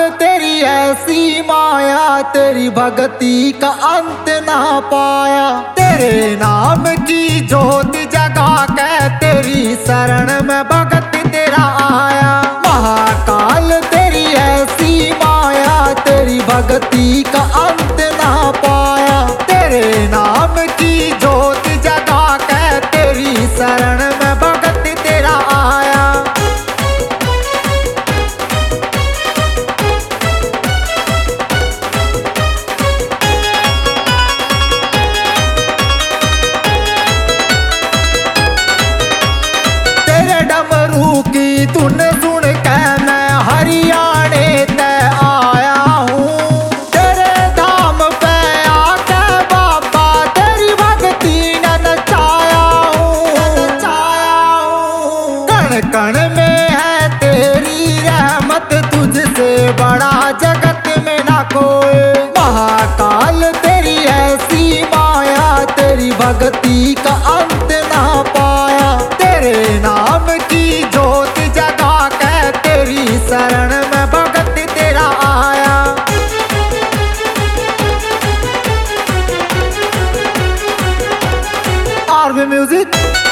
तेरी ऐसी माया, तेरी भक्ति का अंत ना पाया। तेरे नाम की ज्योति जगा के तेरी शरण में भगत तेरा आया। महाकाल तेरी ऐसी माया, तेरी भक्ति का अंत ना पाया। तेरे नाम की ज्योति जगा के तेरी शरण में भगत तेरा आया। तेरे डमरू की धुन सुन के मैं हरियाणे ते आया हूँ। तेरे धाम पे आके बाबा तेरी भक्ति न नचाया हूँ। कण कण में है तेरी रहमत, तुझसे बड़ा जगत में ना कोई। महाकाल तेरी ऐसी माया, तेरी भक्ति का अंत ना पाया। तेरे नाम की ज्योति जगा के तेरी शरण में भगत तेरा आया। RB music.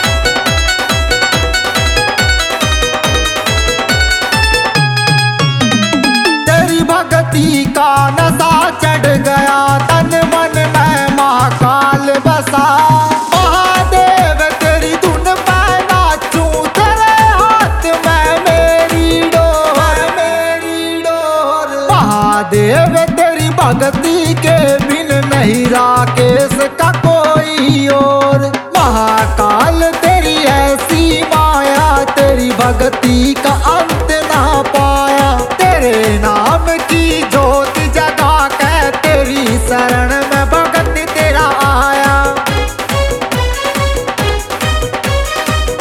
तेरी भक्ति का नशा चढ़ गया, तन मन में महाकाल बसा। महादेव तेरी धुन पे नाचूं, तेरे हाथ में मेरी डोर, मेरी डोर। महादेव तेरी भक्ति के बिन नहीं राकेश का कोई और। महाकाल तेरी ऐसी माया, तेरी भक्ति का अंत ना पाया। तेरे नाम की ज्योति जगा के तेरी शरण में भगत तेरा आया।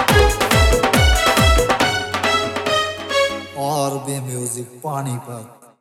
RB music Panipat.